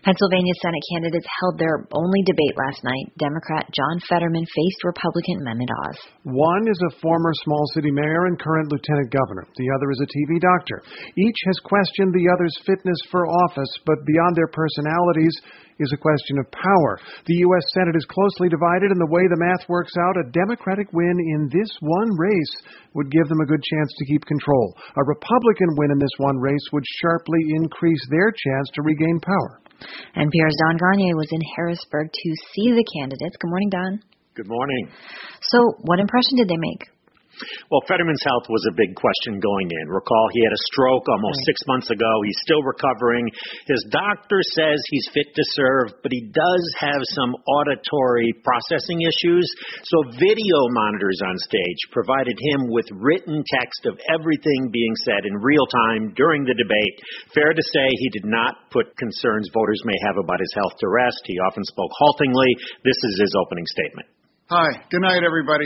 Pennsylvania Senate candidates held their only debate last night. Democrat John Fetterman faced Republican Mehmet Oz. One is a former small city mayor and current lieutenant governor. The other is a TV doctor. Each has questioned the other's fitness for office, but beyond their personalities is a question of power. The U.S. Senate is closely divided, and the way the math works out, a Democratic win in this one race would give them a good chance to keep control. A Republican win in this one race would sharply increase their chance to regain power. NPR's Don Gagne was in Harrisburg to see the candidates. Good morning, Don. Good morning. So, what impression did they make? Well, Fetterman's health was a big question going in. Recall, he had a stroke almost 6 months ago. He's still recovering. His doctor says he's fit to serve, but he does have some auditory processing issues. So video monitors on stage provided him with written text of everything being said in real time during the debate. Fair to say he did not put concerns voters may have about his health to rest. He often spoke haltingly. This is his opening statement. Hi. Good night, everybody.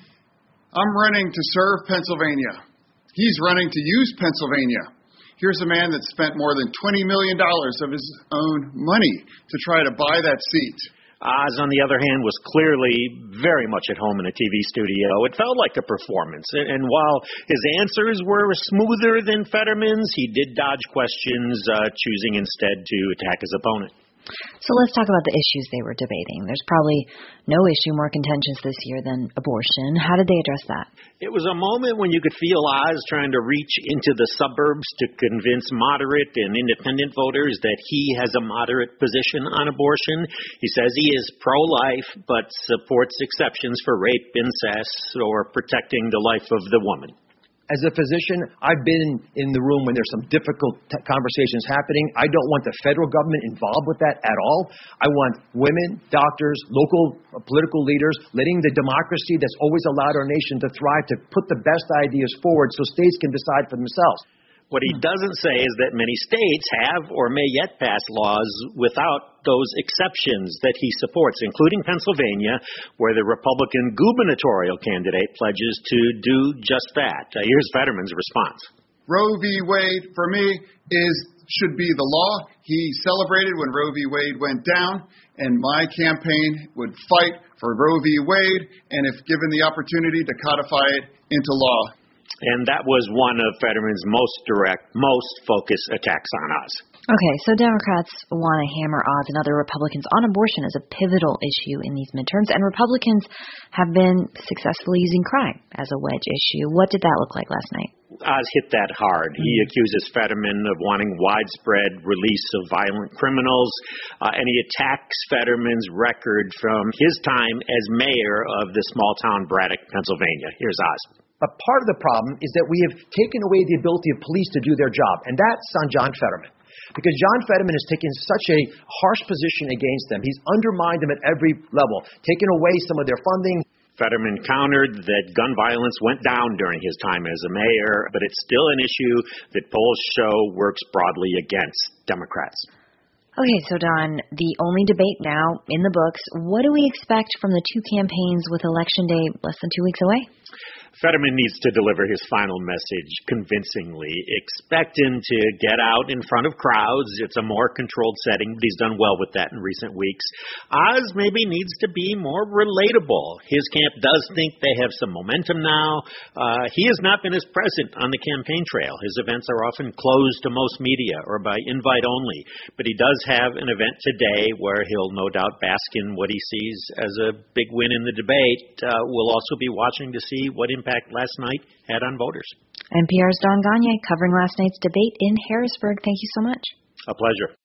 I'm running to serve Pennsylvania. He's running to use Pennsylvania. Here's a man that spent more than $20 million of his own money to try to buy that seat. Oz, on the other hand, was clearly very much at home in a TV studio. It felt like a performance. And while his answers were smoother than Fetterman's, he did dodge questions, choosing instead to attack his opponent. So let's talk about the issues they were debating. There's probably no issue more contentious this year than abortion. How did they address that? It was a moment when you could feel Oz trying to reach into the suburbs to convince moderate and independent voters that he has a moderate position on abortion. He says he is pro-life, but supports exceptions for rape, incest, or protecting the life of the woman. As a physician, I've been in the room when there's some difficult conversations happening. I don't want the federal government involved with that at all. I want women, doctors, local political leaders, letting the democracy that's always allowed our nation to thrive to put the best ideas forward so states can decide for themselves. What he doesn't say is that many states have or may yet pass laws without those exceptions that he supports, including Pennsylvania, where the Republican gubernatorial candidate pledges to do just that. Here's Fetterman's response. Roe v. Wade, for me, should be the law. He celebrated when Roe v. Wade went down, and my campaign would fight for Roe v. Wade, and if given the opportunity to codify it into law. And that was one of Fetterman's most direct, most focused attacks on us. Okay, so Democrats want to hammer Oz and other Republicans on abortion as a pivotal issue in these midterms, and Republicans have been successfully using crime as a wedge issue. What did that look like last night? Oz hit that hard. He accuses Fetterman of wanting widespread release of violent criminals, and he attacks Fetterman's record from his time as mayor of the small town Braddock, Pennsylvania. Here's Oz. A part of the problem is that we have taken away the ability of police to do their job, and that's on John Fetterman. Because John Fetterman has taken such a harsh position against them. He's undermined them at every level, taken away some of their funding. Fetterman countered that gun violence went down during his time as a mayor, but it's still an issue that polls show works broadly against Democrats. Okay, so Don, the only debate now in the books. What do we expect from the two campaigns with Election Day less than 2 weeks away? Fetterman needs to deliver his final message convincingly. Expect him to get out in front of crowds. It's a more controlled setting, but he's done well with that in recent weeks. Oz maybe needs to be more relatable. His camp does think they have some momentum now. He has not been as present on the campaign trail. His events are often closed to most media or by invite only, but he does have an event today where he'll no doubt bask in what he sees as a big win in the debate. We'll also be watching to see what impact last night had on voters. NPR's Don Gagne covering last night's debate in Harrisburg. Thank you so much. A pleasure.